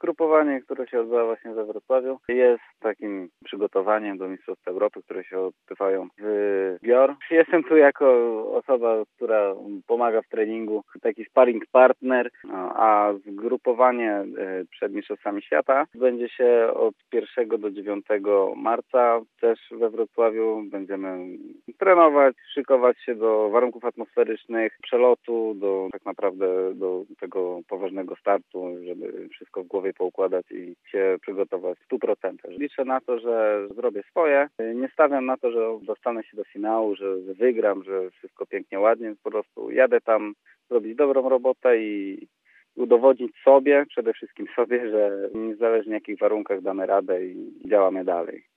zgrupowanie, które się odbywa właśnie we Wrocławiu, jest takim przygotowaniem do Mistrzostw Europy, które się odbywają w Bior. Jestem tu jako osoba, która pomaga w treningu, taki sparring partner, a zgrupowanie przed Mistrzostwami Świata będzie się od 1 do 9 marca też we Wrocławiu. Będziemy trenować, szykować się do warunków atmosferycznych, przelotu, tak naprawdę do tego poważnego startu, żeby wszystko w głowie poukładać i się przygotować w 100%. Liczę na to, że zrobię swoje. Nie stawiam na to, że dostanę się do finału, że wygram, że wszystko pięknie, ładnie. Po prostu jadę tam zrobić dobrą robotę i udowodnić sobie, przede wszystkim sobie, że niezależnie w jakich warunkach damy radę i działamy dalej.